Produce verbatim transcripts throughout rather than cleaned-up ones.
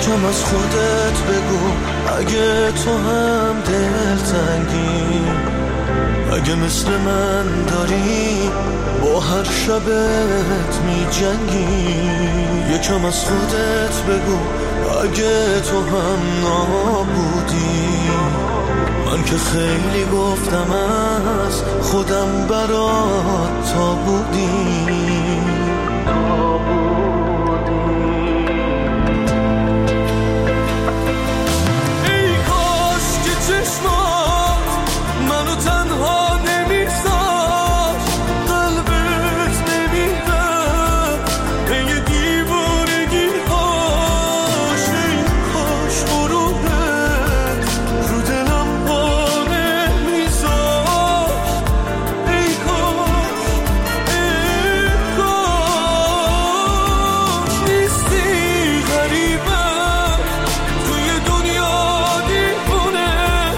یکم از خودت بگو اگه تو هم دلتنگی، اگه مثل من داری با هر شبت می جنگی. یکم از خودت بگو اگه تو هم نابودی، من که خیلی گفتم از خودم برات تا بودی. ای کاش که چشمات منو تنها نمیذاش، قلبت نمیرم پی دیوانگی هاش. ای کاش غروبت رو دلم پا نمیذاش. ای کاش ای کاش نیستی غریبم توی دنیا دیوونه،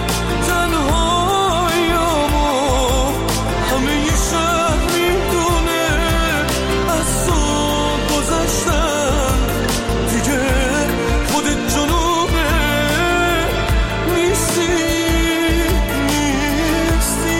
تنهاییامو همه ی شهر میدونه. از صبح گذشتن دیگه خودت جنونه، نیستی نیستی.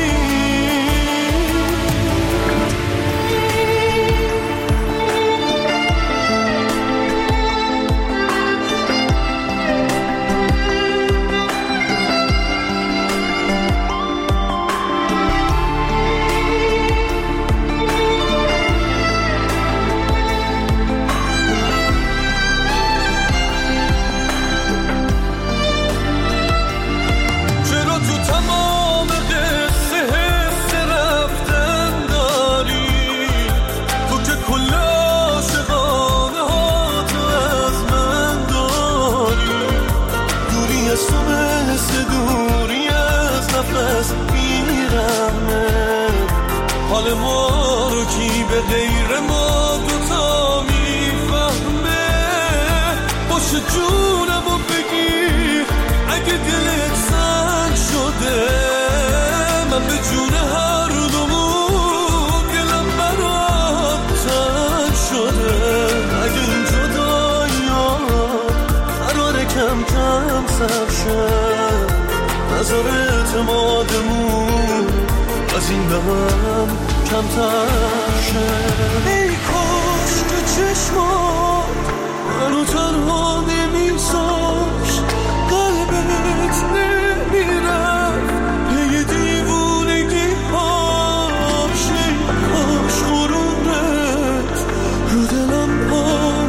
چرا تو تمام قصه حس رفتن داری؟ تو که کل عاشقانه ها تو از من داری. دوری از تو مثل دوری از نفس میرمه، حال ما رو کی به غیر ما دوتا میفهمه. باشه جونمو بگیر اگه دلت سنگ شده، من به جون هر دومون دلم برات تنگ شده. اگه این جدایی‌ها قراره کم کم سر شه، نذار اعتمادمون از این به من کمتر شه. ای کاش که چشمات منو تنها نمیذاش، قلبت نمیرفت پی دیوونگی هاش. ای کاش غرورت رو دلم پا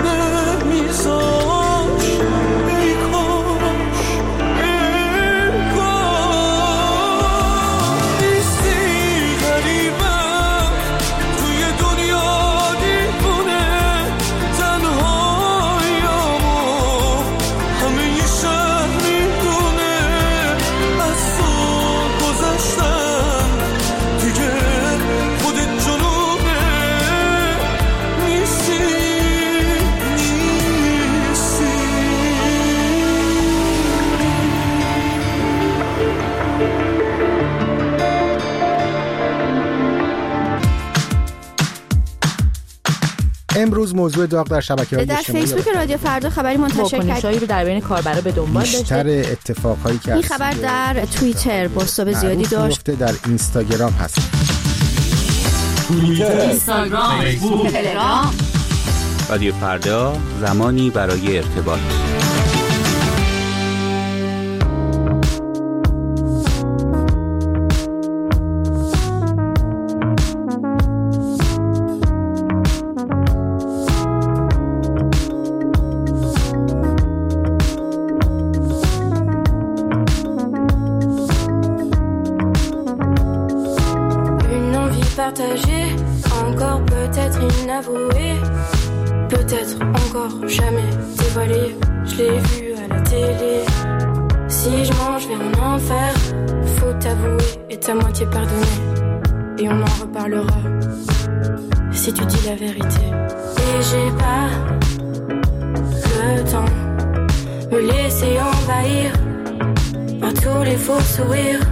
نمیذاش. ای کاش ای کاش نیستی غریبم توی دنیا دیوونه، تنهاییامو همه ی شهر میدونه. از صبح گذشتن دیگه خودت جنونه، نیستی نیستی. امروز موضوع داغ در شبکه‌های در اجتماعی فیسبوک رادیو فردا خبری منتشر واکنشایی رو در بین کاربرا به دنبال بیشتر داشته. اتفاقهایی که این خبر در توییتر بازتاب زیادی داشت، گفته در اینستاگرام هست. توییتر، اینستاگرام، فیسبوک، تلگرام. رادیو فردا، زمانی برای ارتباط. Une envie partagée, encore peut-être inavouée, peut-être encore jamais dévoilée. Je l'ai vu à la télé. Si je mange vers un enfer, faut t'avouer et ta moitié pardonner. Et on en reparlera si tu dis la vérité. Et j'ai pas le temps me laisser envahir par tous les faux sourires.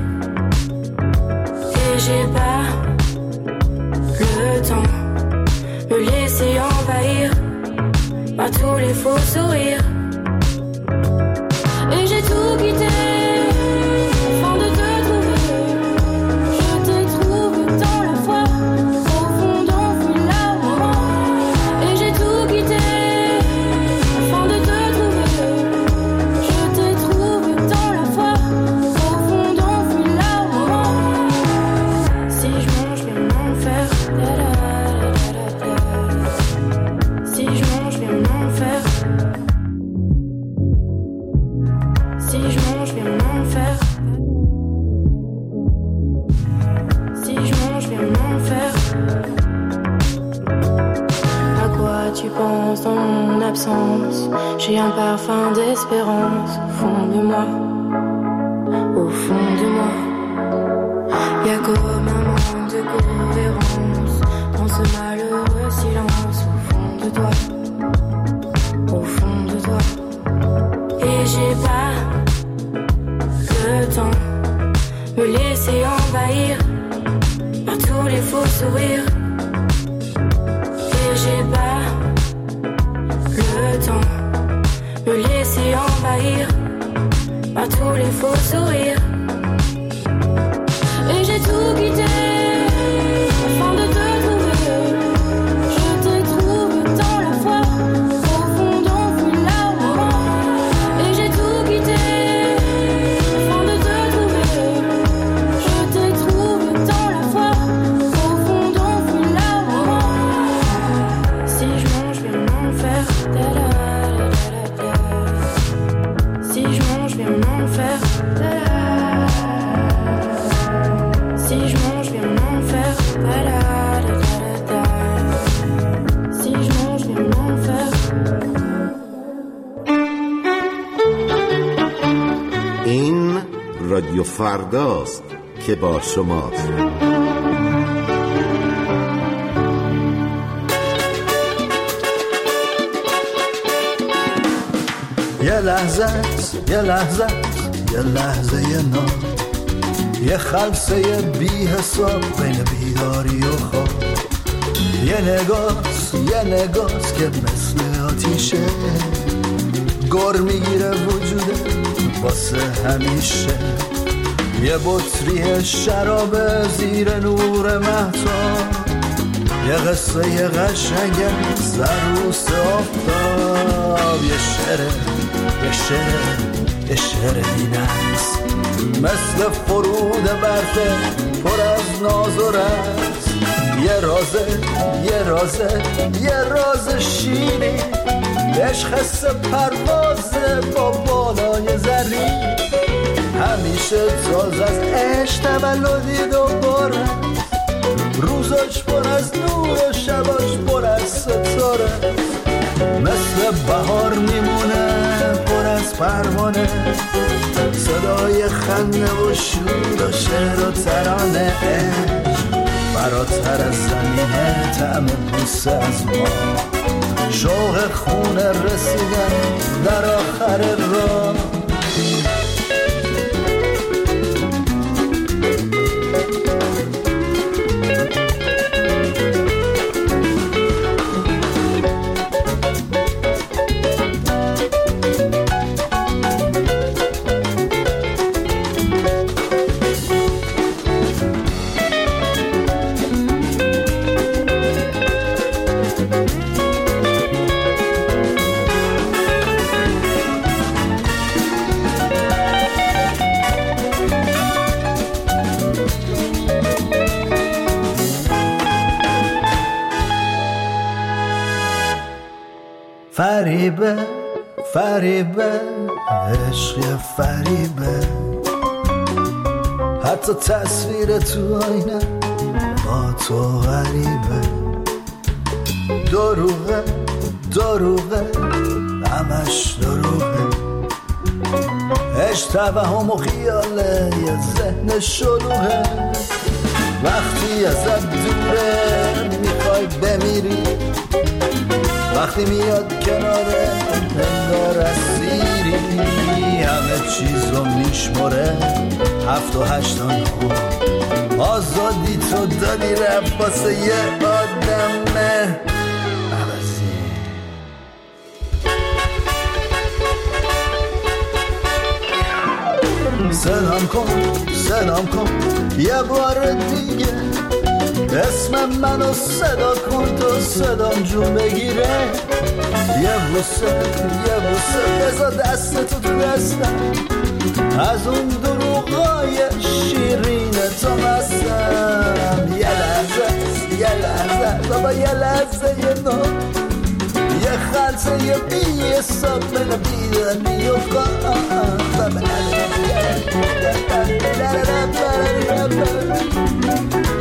Et j'ai pas le temps me laisser envahir par tous les faux sourires. dans mon absence. J'ai un parfum d'espérance au fond de moi, au fond de moi. Y'a comme un manque de cohérence dans ce malheureux silence au fond de toi, au fond de toi. Et j'ai pas le temps me laisser envahir par tous les faux sourires. Et j'ai pas le temps me laisser envahir par tous les faux sourires. Et j'ai tout quitté afin de te trouver. Je te trouve dans la foi, au fond d'enfouir l'amour. Et j'ai tout quitté afin de te trouver. Je te trouve dans la foi, au fond d'enfouir l'amour. Si je mange, je vais m'en faire. Da da da da da. Si je mange, je vais m'en faire. Da da. Si je mange, je vais m'en faire. Da da da da da. Si je mange, je vais m'en faire. این رادیو فرداست که با شماست. یه لحظه است، یه لحظه است، یه لحظه نام، یه خلصه بی حساب بین بیداری و خواب. یه نگاست، یه نگاست که مثل آتیشه، گر میگیره وجوده واسه همیشه. یه بطری شراب زیر نور مهتاب، یه قصه یه قشنگ سروس آفتاب. یه شعره، یه شعره، یه شعره بینقص مثل فرود برفه پر از ناز و رقص. یه رازه، یه رازه، یه راز شیرین، عشق حس پروازه با بالای زرین. همیشه تازه از عشق تولدی دوباره، روزاش پر از نور و شباش پر از ستاره. مثل بهار میمونه پر از پروانه، صدای خنده و شور و شعر و ترانه. عشق فراتر از زمینه، طعم بوسه از ما، شوق خونه رسیدن در آخر راه. فریبه، فریبه، عشق فریبه، حتی تصویر تو آینه با تو غریبه. دروغه، دروغه، همش دروغه. عشق توهم و خیاله، یه ذهن شلوغه. وقتی ازت دوره میخوای بمیری، وقتی میاد کناره انگار اسیری. همه چیزو میشمره هفت و هشتان خوب، آزادی تو دادی رفت واسه یه آدم عوضی. سلام کن، سلام کن یه بار دیگه، اسم منو صدا کن تو صدام جون بگیره. یه بوسه، یه بوسه بذار دست تو تو دستم، از اون دروغای شیرین تو مستم. یه لحظه، یه لحظه بابا، یه لحظه یه نو، یه خلصه یه بی حساب من بیدنی و خواه.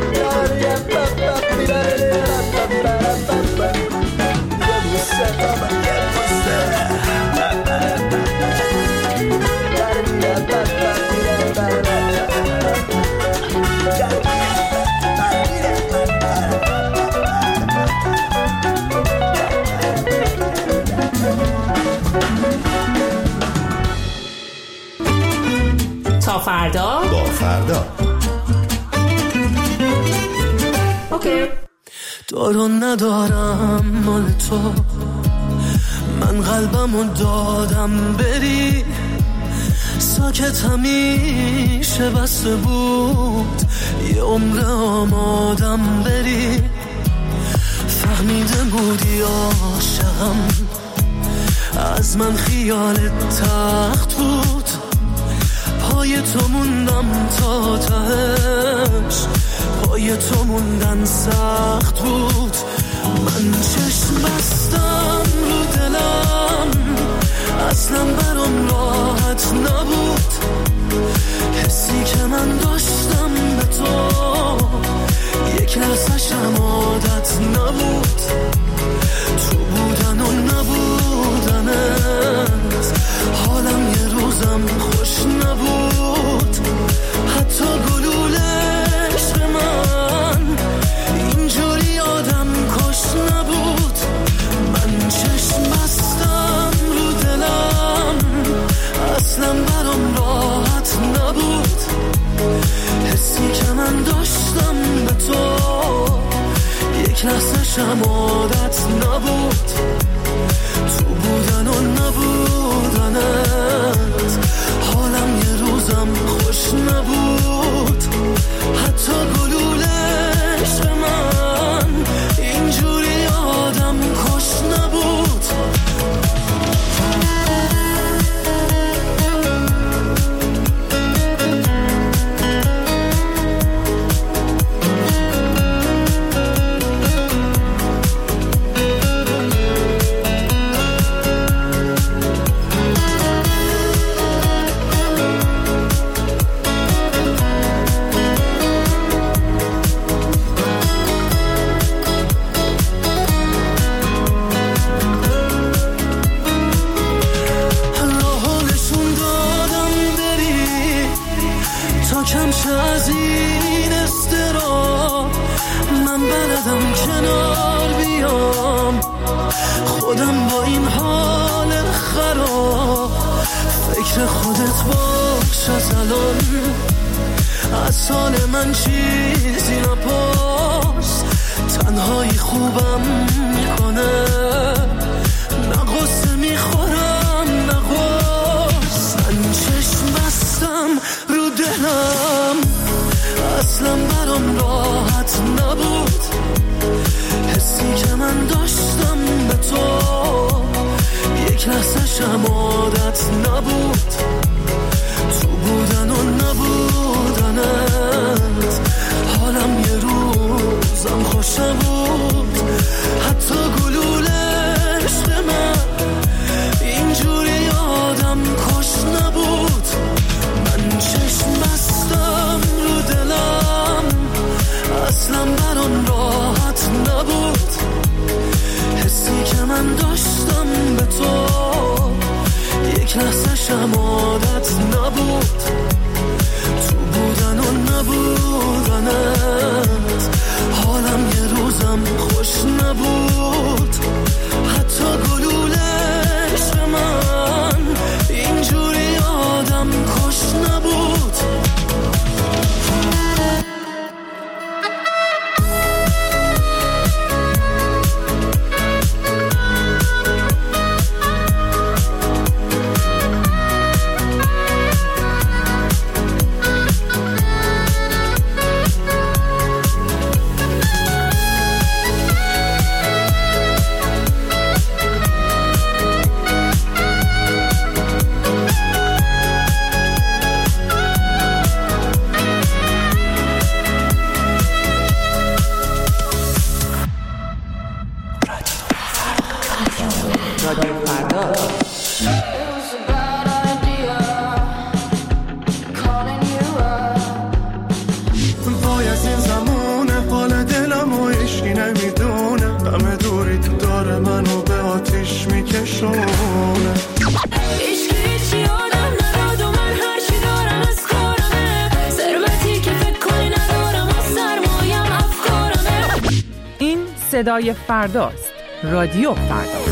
Bye. تا فردا با فردا. اوکی. دارو ندارم مال تو، من قلبمو دادم بری، ساکت همیشه بسته بود، یه عمر آمادم بری، فهمیده بودی عاشقم، از من خیالت تخت بود، پای تو موندم تا تهش، پای تو موندن سخت بود، من چشم بستم رو دلم، اصلا برام راحت نبود، حسی که من داشتم به تو یک لحظه‌شم عادت نبود، تو بودن و نبودنت حالم یه روزم خوش نبود، حتی گلوله عشق من اینجوری آدم کش نبود، من چشم بستم رو دلم، اصلا برام راحت نبود، حسی که من داشتم به تو یک لحظه شم عادت نبود، تو بودن و نبودنت حالم یه روزم خوش نبود، حتی گلوله عشق من اینجوری آدم کش نبود. از این استرا من بلدم کنار بیام، خودم با این حال خراب، فکر خودت باش از الان، از حال من چیزی نپرس، تنهایی خوبم میکنه، نه غصه میخورم نه غصه، من چشم بستم رو دلم، اصلا برام راحت نبود، حسی که من داشتم به تو یک لحظه شم عادت نبود، تو بودن و نبودنت حالم یه روزم خوش نبود، حتی گلوله عشق من اینجوری آدم کش نبود، من چشم بستم رو دلم، اصلا برام راحت نبود، حسی که من داشتم به تو یک لحظه شم عادت نبود، تو بودن و نبودنت حالم یه روزم خوش نبود، حتی گلوله عشق من اینجوری آدم کش نبود. میکشونه. عشق هیچی آدم نداد و من هرچی دارم از کارمه، ثروتی که فکر کنی ندارم و سرمایم افکارمه. این صدای فرداست. رادیو فردا.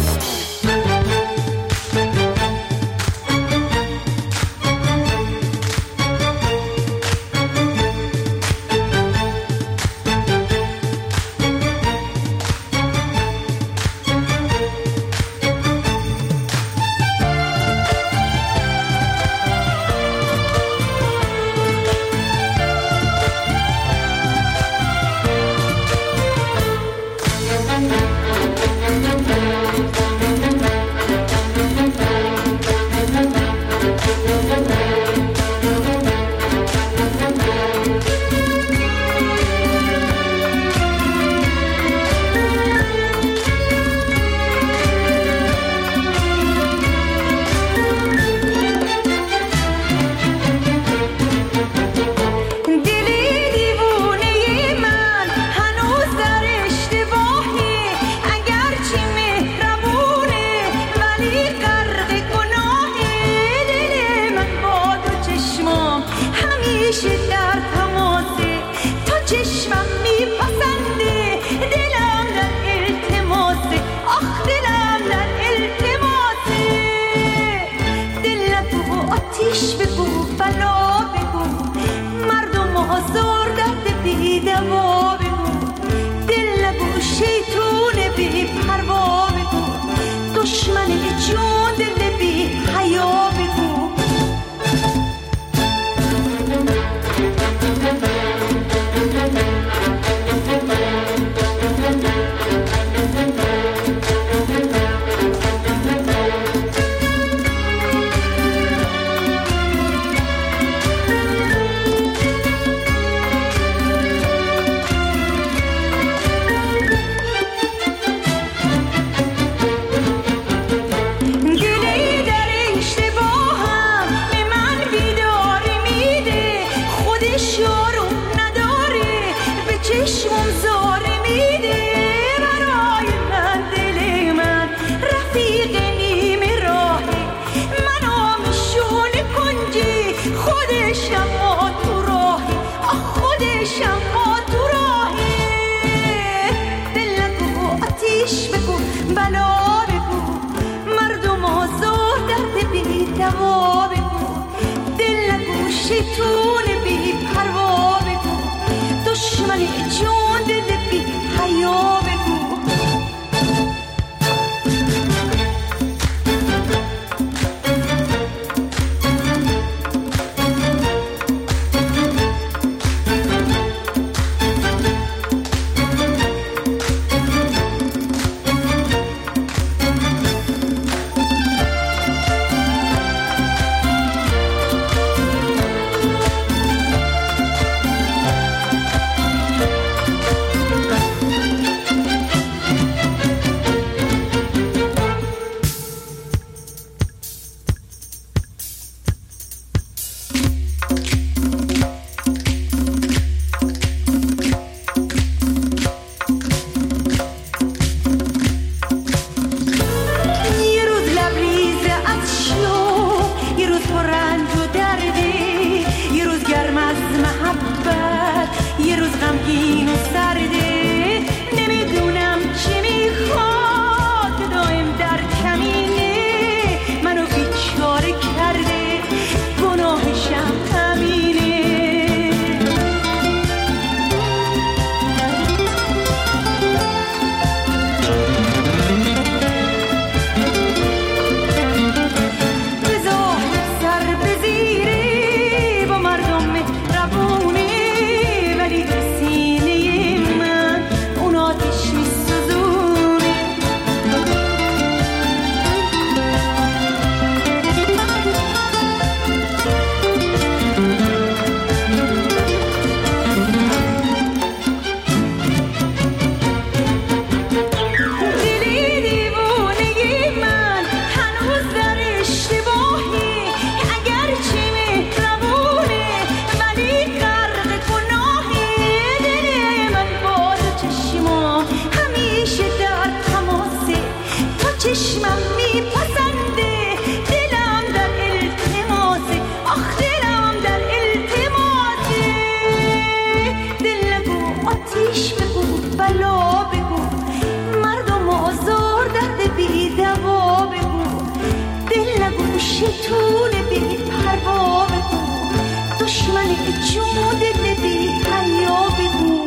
پسنده دلم در التماسه آخ دلم در التماسه دل نگو آتیش بگو بلا بگو مردم آزار درد بی دوا بگو دل نگو شیطون بی پروا بگو دشمن جون دل بی حیا بگو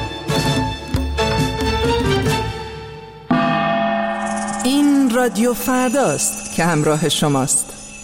این رادیو فرداست که همراه شماست.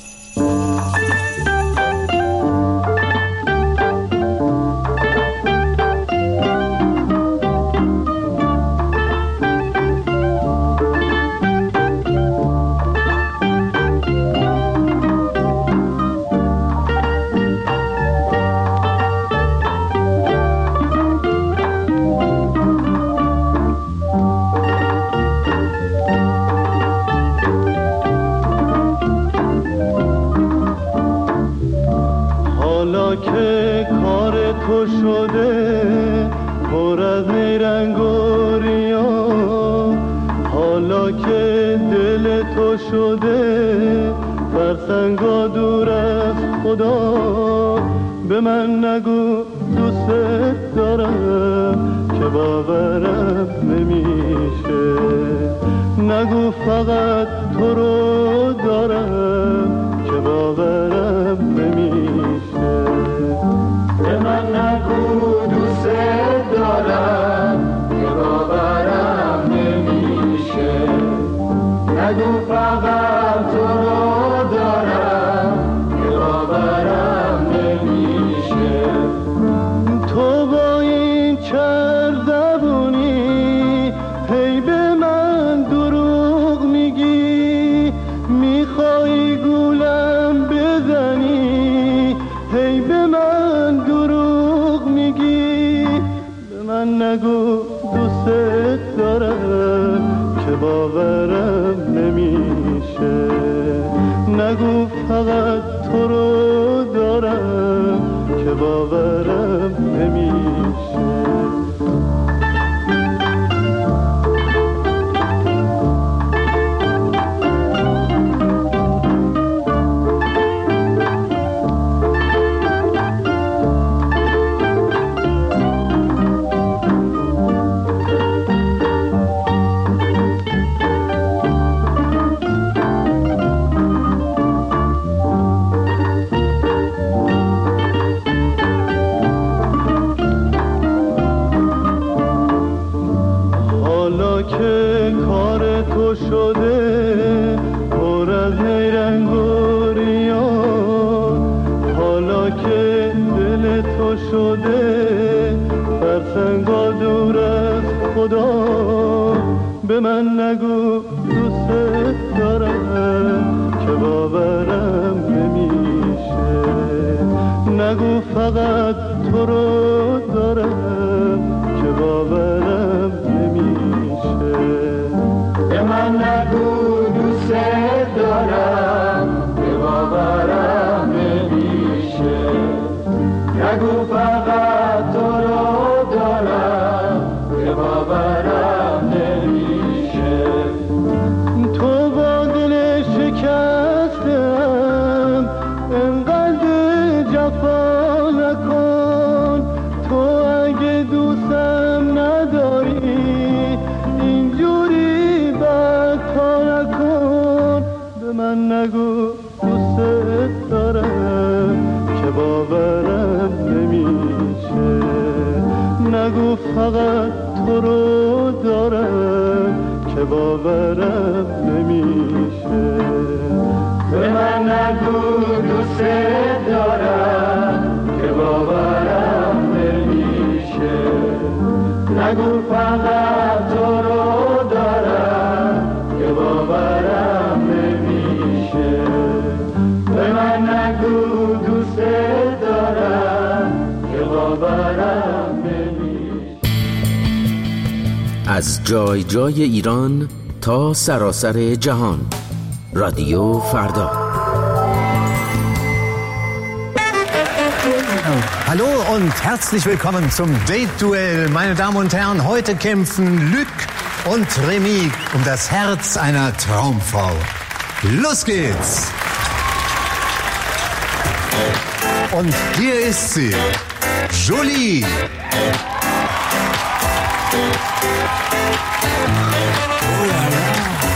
از جای جای ایران تا سراسر جهان، رادیو فردا. Hallo und herzlich willkommen zum Date-Duell. Meine Damen und Herren, heute kämpfen Luc und Remy um das Herz einer Traumfrau. los geht's! Und hier ist sie, Jolie. Oh la la.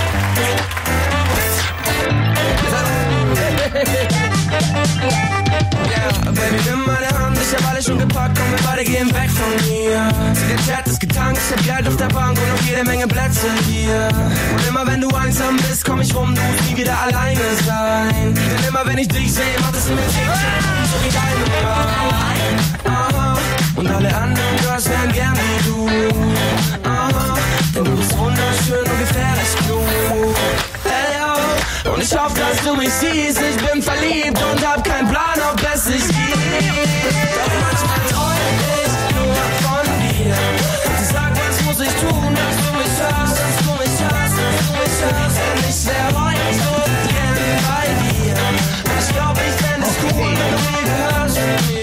Yeah, Baby, nimm meine Hand, ich hab alles schon gepackt, komm, wir beide gehen weg von mir. Der Chat ist getankt, ich hab Geld auf der Bank und noch jede Menge Plätze hier. Und immer wenn du einsam bist, komm ich rum, du musst nie wieder alleine sein. Denn immer wenn ich dich sehe, macht es mir Tick-Tick, so wie deine Aha. Und alle anderen Girls wären gern wie du. Aha. Denn du bist wunderschön und gefährlich klug. Hey, oh. Und ich hoffe, dass du mich siehst, ich bin verliebt und hab keinen Plan, ob es sich gibt. Doch manchmal träum ich nur von dir. Und sag, was muss ich tun, dass du mich hörst, dass du mich hörst, dass du mich hörst. Denn ich wär heute so gern bei dir. Und ich glaub, ich fänd es cool, wenn du mir gehörst.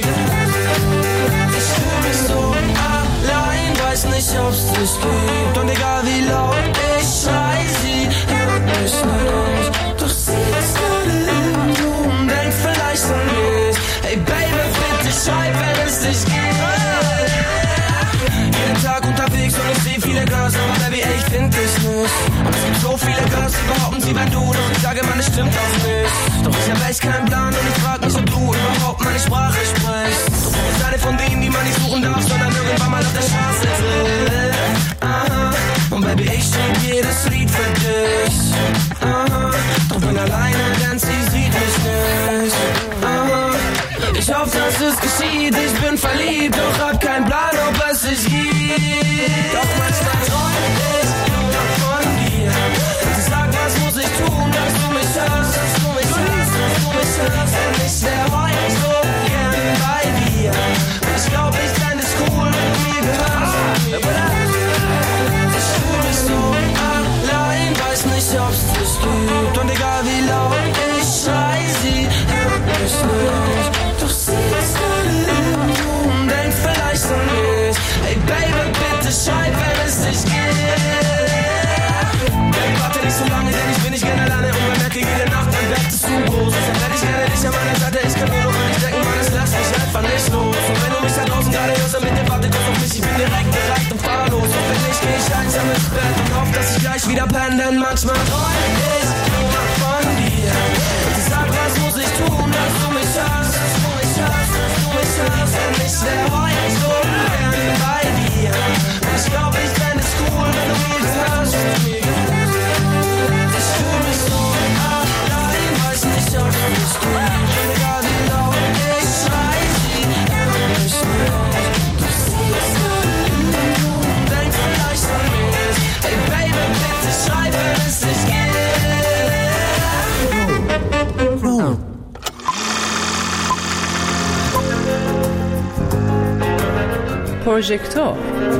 Ich fühl mich so allein, weiß nicht, ob's dich gibt. Und egal wie laut ich schrei, sie hört mich nicht. Doch sie ist gerade im Zoom, denk vielleicht an mich. Hey Baby, bitte schreib, wenn es dich gibt. Jeden Tag unterwegs und ich seh viele Girls, aber Baby, ey, ich find dich nicht. Und es gibt so viele Girls, die behaupten, sie wären du, doch ich sage, man, es stimmt auch nicht. Doch ich hab echt keinen Plan und ich frag mich, ob du überhaupt meine Sprache sprichst. Doch du bist eine von denen, die man nicht suchen darf, sondern irgendwann mal auf der Straße trifft. Aha. Und Baby, ich schreib jedes Lied für dich. Aha. Doch bin alleine, denn sie sieht mich nicht. Aha. Ich hoffe, dass es geschieht, ich bin verliebt, doch hab keinen Plan, ob es sich gibt. Doch manchmal träum ich nur von dir. Und sag, was muss ich tun, dass du mich hörst, dass du mich hörst, dass du mich hörst. Denn ich wär heute so gern bei dir. Und ich glaub, ich fänd es cool, wenn du mir gehörst. Ich fühl mich so allein, weiß nicht, ob's dich gibt. Und egal wie laut ich schrei, sie hört mich nicht. Doch sie ist gerade im Zoom, denk vielleicht an mich. Hey Baby, bitte schreib, wenn es dich gibt. Baby, warte nicht so lange, denn ich bin nicht gerne alleine. Und man merkt jede Nacht, dein Bett ist zu groß. Dann hätte ich gerne dich an meiner Seite, ich kann nur noch an dich denken, Mann, es lässt mich einfach nicht los. Und wenn du mich da draußen gerade hörst, dann bitte warte kurz auf mich, ich bin direkt bereit und fahr los. Und wenn nicht, geh ich einsam ins Bett und hoffe, dass ich gleich wieder penne, denn manchmal träum ich nur von dir. Und ich sag, was muss ich tun, dass du mich hörst, dass du mich hörst, dass du mich hörst. Denn ich wär heute so gern bei dir. Und ich glaub, ich fänd es cool, wenn du mir gehörst. Ich fühl mich so allein, weiß nicht, ob es mich gibt. Und egal wie laut ich schrei, sie hört mich nicht. Doch sie ist gerade im Zoom, denk vielleicht an mich. Hey Baby, bitte schreib, wenn es dich gibt. پروژکتور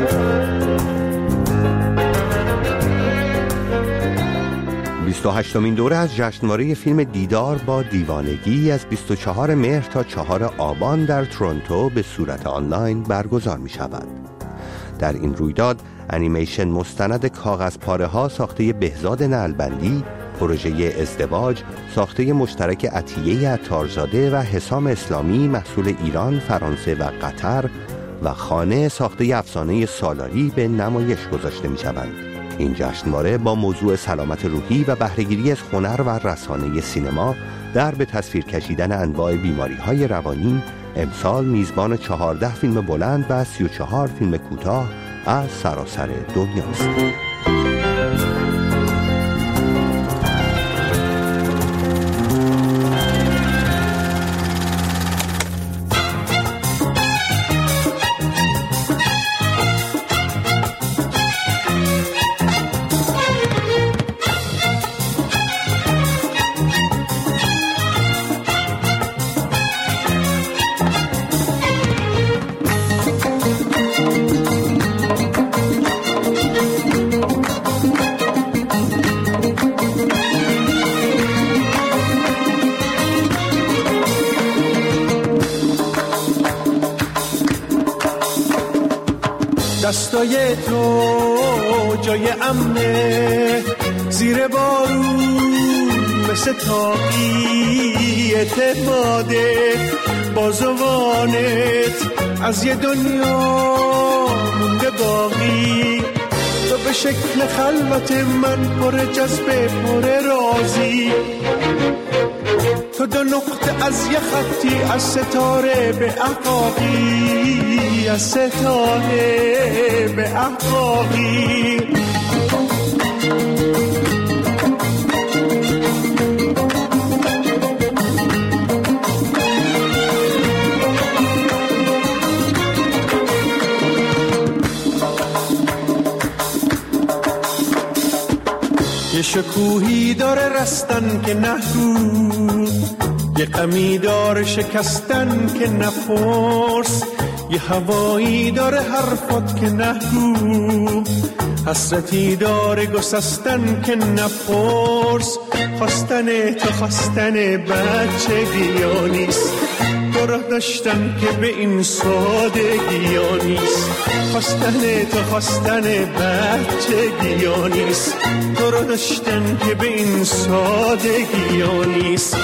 بیست و هشتمین دوره از جشنواره فیلم دیدار با دیوانگی از بیست و چهارم مهر تا چهارم آبان در تورنتو به صورت آنلاین برگزار می شود. در این رویداد انیمیشن مستند کاغذ پاره ها ساخته بهزاد نعلبندی، پروژه ازدواج ساخته مشترک عطیه عطارزاده و حسام اسلامی محصول ایران، فرانسه و قطر و خانه ساخته افسانه سالاری به نمایش گذاشته می شوند. این جشنواره با موضوع سلامت روحی و بهره‌گیری از هنر و رسانه سینما در به تصویر کشیدن انواع بیماری‌های روانی امسال میزبان چهارده فیلم بلند و سی و چهار فیلم کوتاه از سراسر دنیاست. دستای تو جای امنه، زیر بارون واسه تاقی اعتماده بازوانت از یه دنیا مونده باقی تو به شکل خلوت من پر جذبه پر رازی تو دو نقطه از یه خطی از ستاره به احقاقی از ستاره به احقاقی یه شکوهی داره رستن که نگو یه غمی داره شکستن که نپرس یه هوایی داره حرفات که نگو حسرتی داره گسستن که نپرس خواستن تو خواستن بچگی ها نیست تو را داشتن که به این سادگی ها نیست خواستن تو خواستن بچگی ها نیست تو را داشتن که به این سادگی ها نیست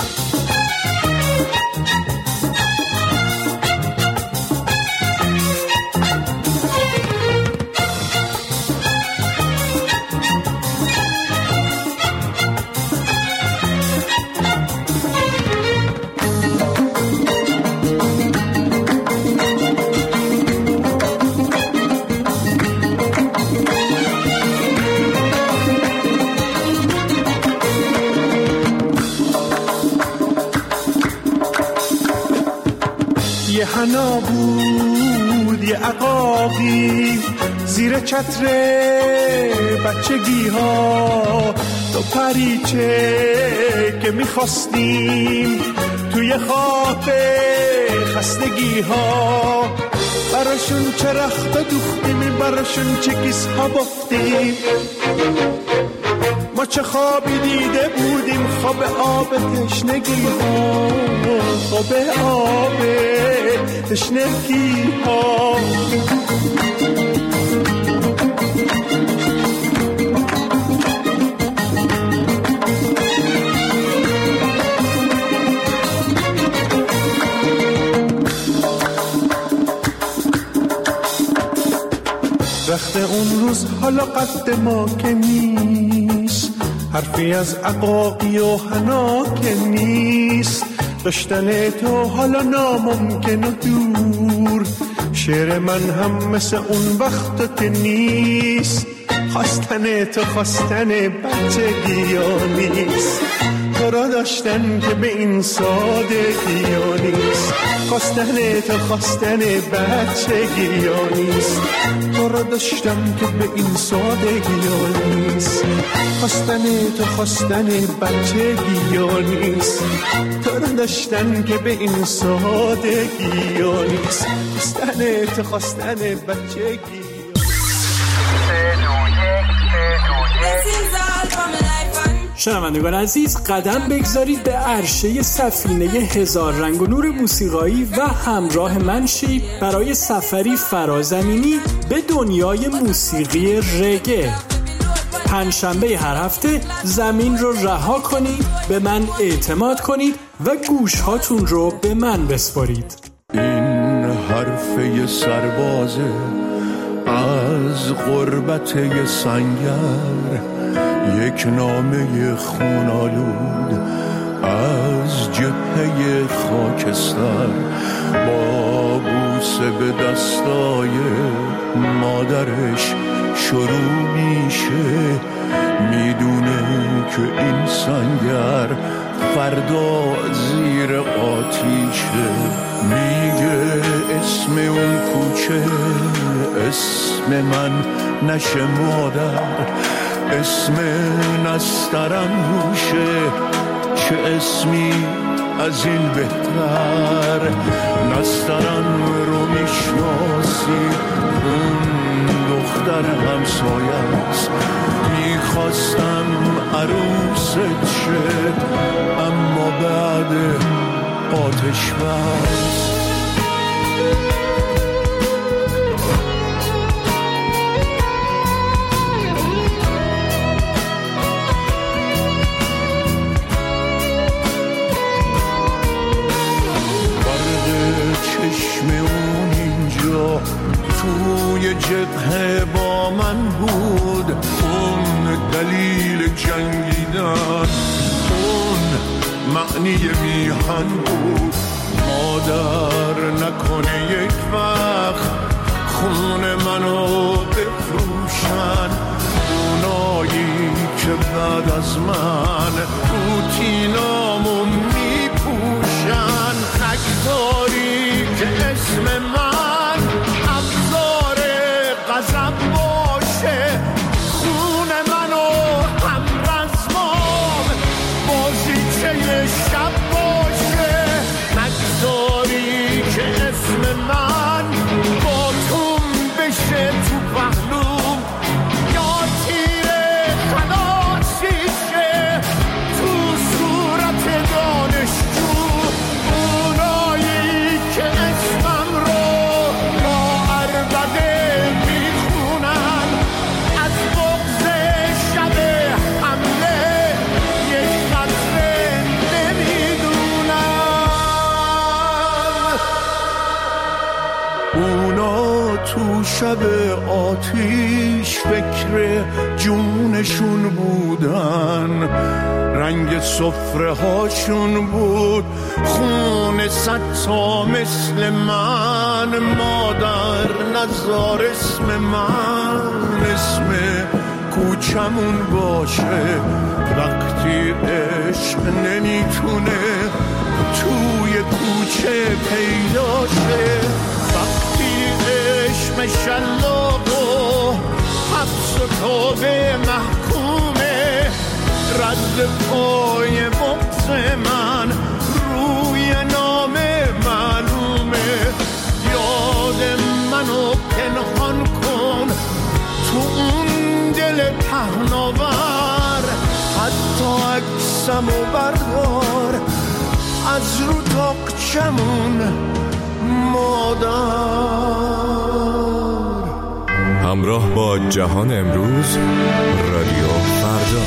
یه حنا بود یه عقاقی زیر چتر بچگی ها تو پریچه که میخواستیم توی خواب خستگی ها براشون چه رخت دوختیم براشون چه کیس ها بافتیم ما چه خوابی دیده بودیم خواب آب تشنگی ها خواب آب تشنگی ها وقت اون روز حالا قد ما که نیست حرفی از عقاقی و حنا که نیست داشتن تو حالا ناممکن و دور شعر من هم مثل اون وقت که نیست خواستن تو خواستن بچگی ها نیست تو را داشتن که به این سادگی ها نیست خواستن تو خواستن بچگی ها نیست تو را داشتن که به این سادگی ها نیست خواستن تو خواستن بچگی ها نیست تو را داشتن که به این سادگی ها نیست خواستن تو خواستن بچگی شنوندگان عزیز قدم بگذارید به عرشه سفینه هزار رنگ و نور موسیقایی و همراه من شید برای سفری فرازمینی به دنیای موسیقی رگه. پنجشنبه هر هفته زمین رو رها کنید، به من اعتماد کنید و گوش هاتون رو به من بسپارید. این حرفه سربازه از غربت سنگر، یک نامه خونالود از جبهه خاکستر، با بوسه به دستای مادرش شروع میشه. میدونه که این سنگر فردا زیر آتیشه. میگه اسم اون کوچه اسم من نشه مادر، اسم نسترن روشه، چه اسمی از این بهتر. نسترن رو میشناسی، اون دختر همسایه است. میخواستم عروست شه اما بعد آتش بس. جبهه با من بود، اون دلیل جنگیدن، اون معنی میهن بود. مادر نکنه یک وقت خون منو بفروشن، اونایی که بعد از من روتینامو میپوشن. نگذاری که اسم من ابزار غضب باشه، خون منو هم رزمام بازیچه شب باشه. نگذاری که اسم من با توم بشه تو پهلوم، یا تیر خلاصیشه تو صورت دانشجو. اونایی که اسمم رو با عربده میخونن، از بغض شب حمله یک قطره نمیدونن. اونا تو شب آتیش فکر جونشون بودن، رنگ سفره هاشون بود خون ستا مثل من. مادر نذار اسم من اسم کوچمون باشه، وقتی عشق نمیتونه توی کوچه پیدا شه. وقتی عشق شلاق و حبس و توبه محکومه، رد پای بغض من روی نام معلومه. یاد منو پنهان کن تو اون دل پهناور، حتی عکسمو بردار از رو تاقچمون مادر. همراه با جهان امروز، رادیو فردا.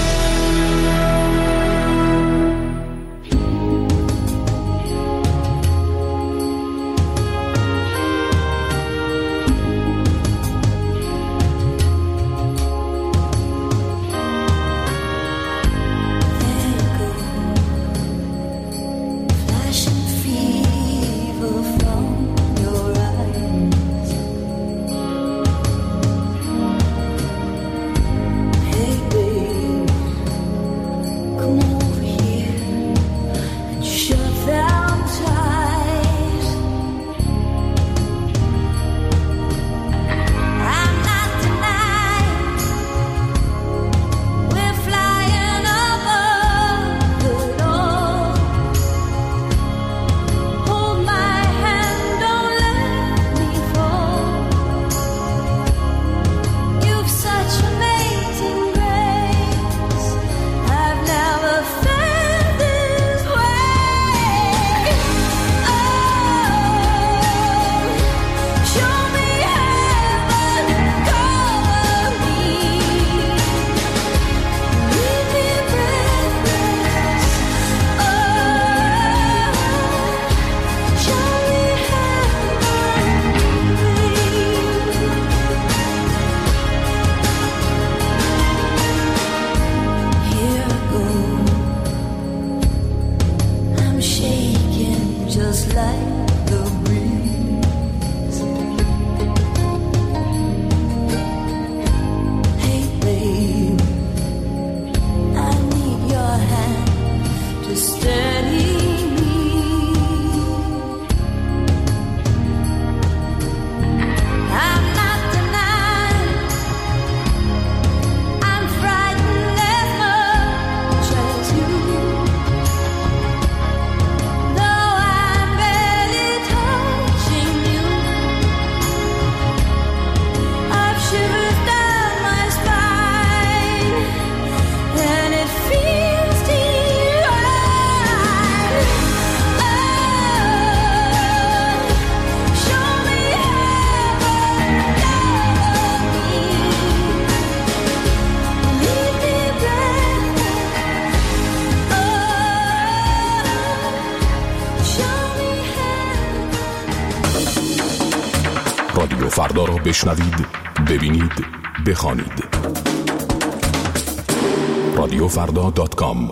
رادیو فردا را بشنوید ببینید، بخوانید. رادیو فردا دات کام.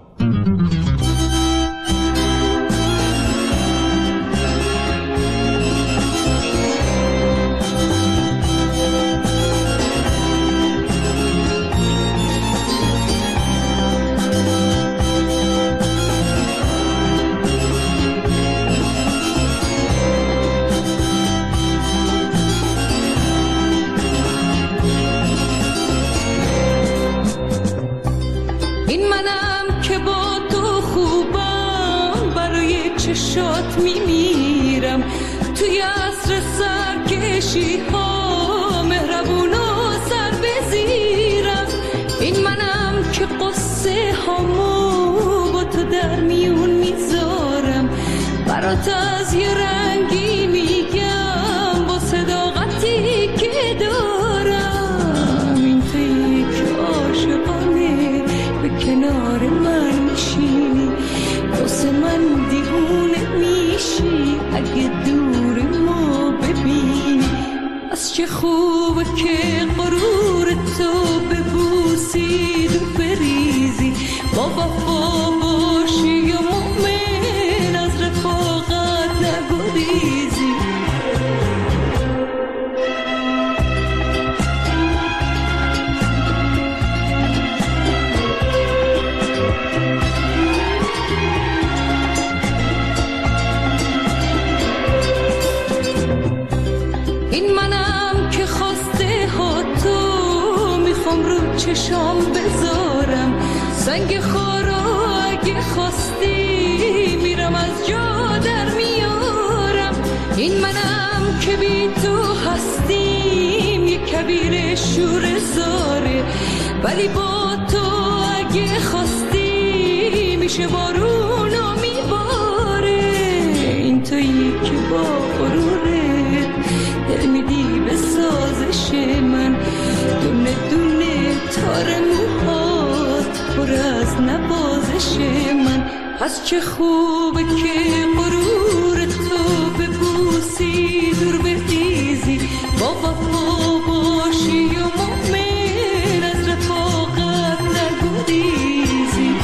چشات میمیرم توی عصر سرکشی ها، مهربون و سر بزیرم. این منم که قصه هامو با تو در میون میذارم، برات از یه رنگی میگم با صداقتی که دارم. این تویی که عاشقانه به کنار من میشینی، واسه من دیوونه میشی اگه دور ما ببینی. از چه خوبه که غرور تو ببوسی دو بریزی، با وفا باشی یا مؤمن از رفاقت نگریزی. چشام بذارم سنگ خارا، اگه خواستی میرم از جا در میارم. این منم که بی تو هستیم یه کبیر شور زاره، ولی با تو اگه خواستی میشه بارون و میباره. این تویی که با غرورت دل میدی به سازش من، دونه دونه تار موهات پر از نوازش من. از چه خوبه که غرور تو ببوسی دور بریزی، با وفا باشی و مؤمن از رفاقت نگریزی.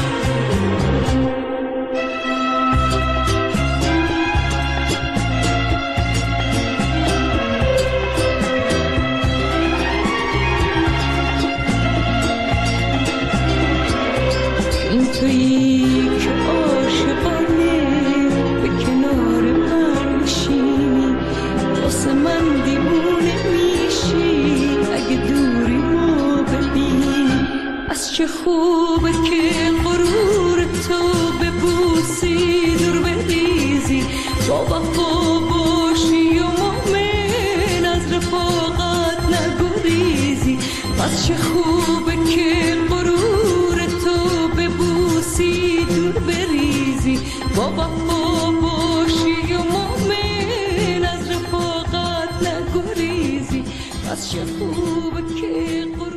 تویی که عاشقانه به کنار من میشینی، واسه من دیوونه میشی اگه دوری ما ببینی. از چه خوبه که غرور تو ببوسی دور بریزی، با وفا باشی و مؤمن از رفاقت نگریزی. از چه خوبه که غرور تو ببوسی دور بریزی، با وفا باشی و مؤمن از رفاقت نگریزی. از چه خوبه که